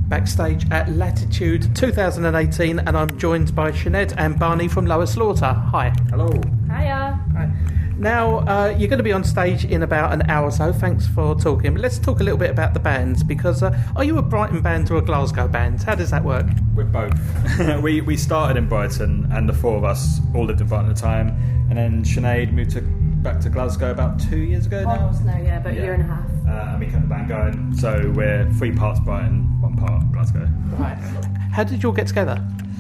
backstage at Latitude 2018, and I'm joined by Sinead and Barney from Lower Slaughter. Hi. Hello. Hiya. Hi. Now, you're going to be on stage in about an hour or so. Thanks for talking. But let's talk a little bit about the bands, because are you a Brighton band or a Glasgow band? How does that work? We're both. we started in Brighton, and the four of us all lived in Brighton at the time, and then Sinead moved back to Glasgow about 2 years ago now. Almost now, yeah, about a year and a half. And we kept the band going, so we're 3 parts Brighton, 1 part Glasgow. Right. How did you all get together?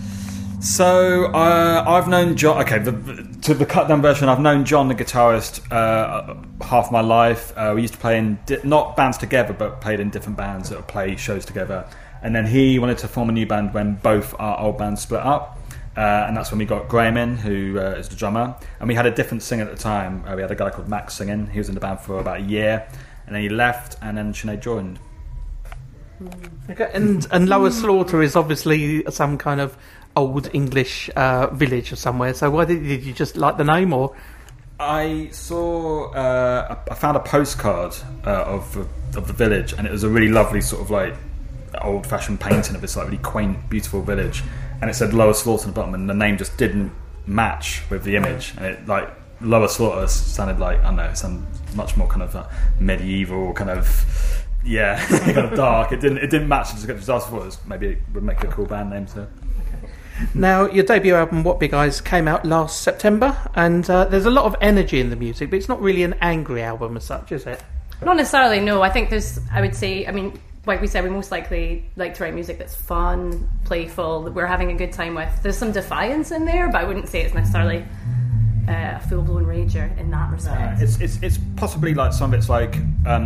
So I've known John. Okay, to the cut down version, I've known John, the guitarist, half my life. We used to play in not bands together, but played in different bands that would play shows together. And then he wanted to form a new band when both our old bands split up, and that's when we got Graham in, who is the drummer. And we had a different singer at the time. We had a guy called Max singing. He was in the band for about a year, and then he left, and then Sinead joined. Okay. And Lower Slaughter is obviously some kind of old English village or somewhere. So why did you just like the name, or? I saw. I found a postcard of the village, and it was a really lovely sort of like old-fashioned painting of this like really quaint, beautiful village, and it said Lower Slaughter on the bottom, and the name just didn't match with the image, and it like Lower Slaughter sounded like, I don't know, it sounded much more kind of medieval, kind of. Yeah, kind of dark. It didn't match the description. I thought maybe it would make a cool band name too. Now, your debut album, What Big Eyes, came out last September, and there's a lot of energy in the music, but it's not really an angry album as such, is it? Not necessarily, no. I think I would say, like we said, we most likely like to write music that's fun, playful, that we're having a good time with. There's some defiance in there, but I wouldn't say it's necessarily a full-blown rager in that respect. It's possibly like some of it's like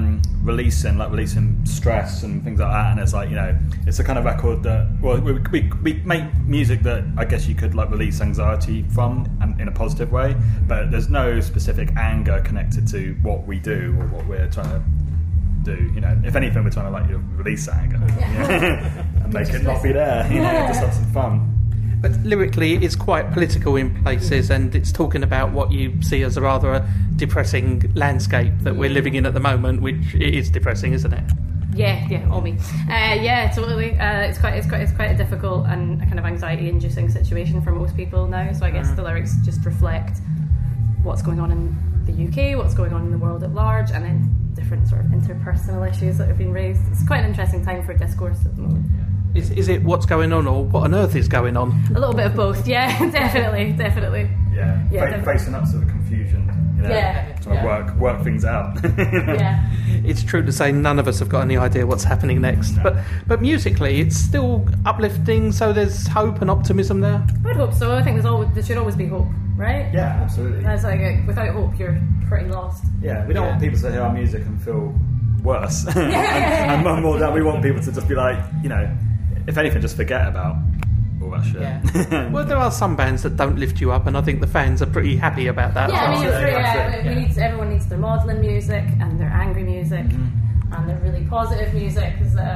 releasing stress and things like that, and it's like, you know, it's a kind of record that, well, we make music that I guess you could like release anxiety from, and in a positive way, but there's no specific anger connected to what we do or what we're trying to do. You know, if anything, we're trying to like release that anger and make it not be there. You know, just have some fun. But lyrically, it's quite political in places, and it's talking about what you see as a rather depressing landscape that we're living in at the moment, which is depressing, isn't it? Yeah, all me. Yeah, totally. It's quite a difficult and a kind of anxiety-inducing situation for most people now. So I guess the lyrics just reflect what's going on in the UK, what's going on in the world at large, and then different sort of interpersonal issues that have been raised. It's quite an interesting time for discourse at the moment. Is it what's going on, or what on earth is going on? A little bit of both, yeah, definitely. Yeah, facing up to the confusion, you know, trying to work things out. Yeah. It's true to say none of us have got any idea what's happening next, No. but musically it's still uplifting, so there's hope and optimism there. I'd hope so. I think there should always be hope, right? Yeah, absolutely. That's like without hope you're pretty lost. Yeah, we don't want people to hear our music and feel worse. And more than that, we want people to just be like, you know, if anything, just forget about all that shit. Yeah. Well, there are some bands that don't lift you up, and I think the fans are pretty happy about that. Yeah, I mean, everyone needs their maudlin music and their angry music and their really positive music.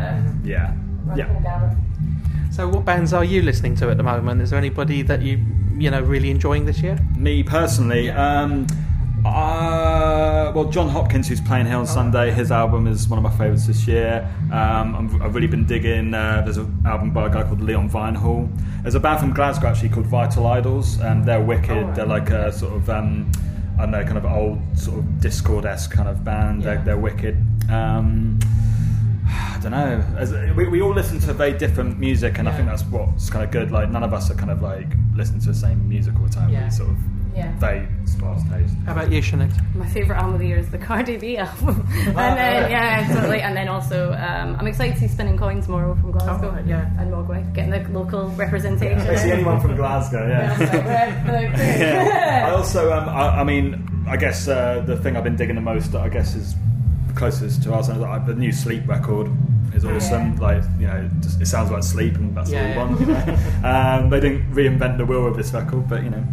So what bands are you listening to at the moment? Is there anybody that you know really enjoying this year? Me personally, well, John Hopkins, who's playing here on Sunday, his album is one of my favourites this year. I've really been digging. There's an album by a guy called Leon Vinehall. There's a band from Glasgow actually called Vital Idols, and they're wicked. They're like a sort of I don't know, kind of old sort of Discord-esque kind of band. They're wicked. I don't know. We all listen to very different music, and I think that's what's kind of good. Like, none of us are kind of like listening to the same music all the time. We sort of very sparse taste. How about you, Sinead? My favourite album of the year is the Cardi B album. And then, totally. And then also, I'm excited to see Spinning Coin tomorrow from Glasgow and Mogwai, getting the local representation. If I see anyone from Glasgow, I also, I mean, I guess the thing I've been digging the most, I guess, is closest to us. Like, the new Sleep record is awesome. Like, you know, just, it sounds like Sleep, and that's what we want. You know? They didn't reinvent the wheel with this record, but you know.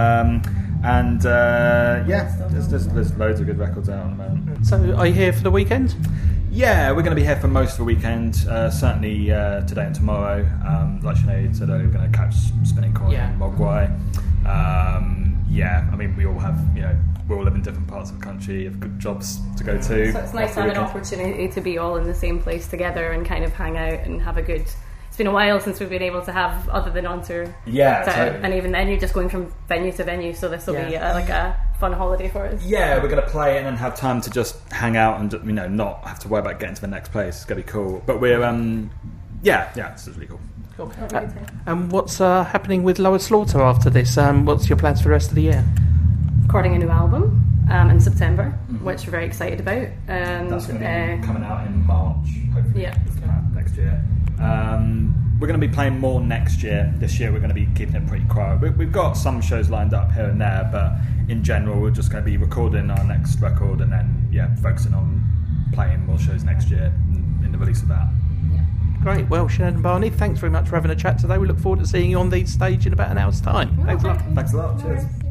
There's loads of good records out at the moment. So, are you here for the weekend? Yeah, we're going to be here for most of the weekend. Certainly today and tomorrow. Like Sinead said earlier, we're going to catch Spinning Coin and Mogwai. I mean, we all have, you know, we all live in different parts of the country, have good jobs to go to. So it's nice to have an opportunity to be all in the same place together and kind of hang out and have a good... It's been a while since we've been able to have, other than on tour. Yeah, totally. And even then, you're just going from venue to venue, so this will be like a fun holiday for us. Yeah, we're going to play and then have time to just hang out and, you know, not have to worry about getting to the next place. It's going to be cool. But we're, this is really cool. Cool. And what's happening with Lower Slaughter after this? What's your plans for the rest of the year? Recording a new album in September, which we're very excited about. That's going to be coming out in March, hopefully. Yeah. Next year. We're going to be playing more next year. This year we're going to be keeping it pretty quiet. We've got some shows lined up here and there, but in general we're just going to be recording our next record and then focusing on playing more shows next year in the release of that. Great. Well, Shannon and Barney, thanks very much for having a chat today. We look forward to seeing you on the stage in about an hour's time. Thanks a lot. Thanks a lot. Cheers.